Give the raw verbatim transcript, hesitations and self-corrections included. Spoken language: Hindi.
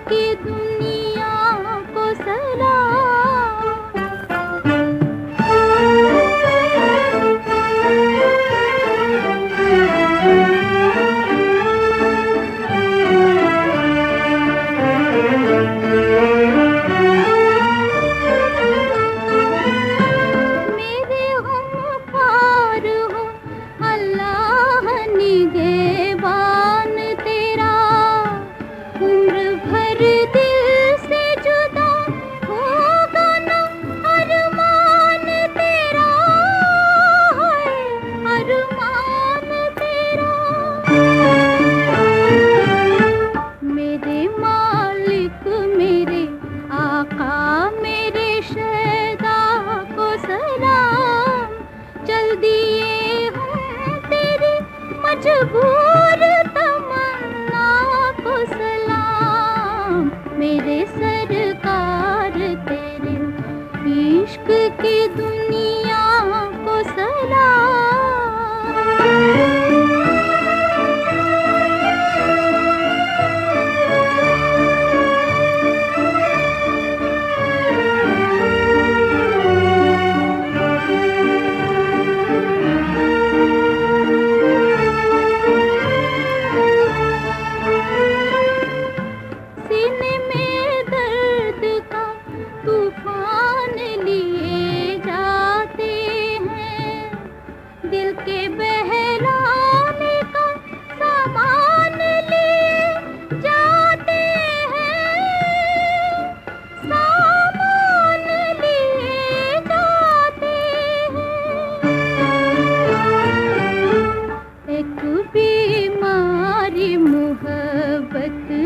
की दुनिया को सलाम। मेरे ग़मख़ार हो अल्लाह निगहबान तेरा, उम्र भर दिल से जुदा होगा ना अरमान तेरा, है अरमान तेरा। मेरे मालिक मेरे आका मेरे शहदा को सलाम, चल दिए हम तेरी मजबूर तमन्ना को सलाम। मेरे सरकार तेरे इश्क की दुनिया को सलाम। सीने में दर्द का तूफान लिए जाते हैं, दिल के बहलाने का सामान लिए जाते हैं, सामान लिए जाते हैं। एक बीमारी मोहब्बत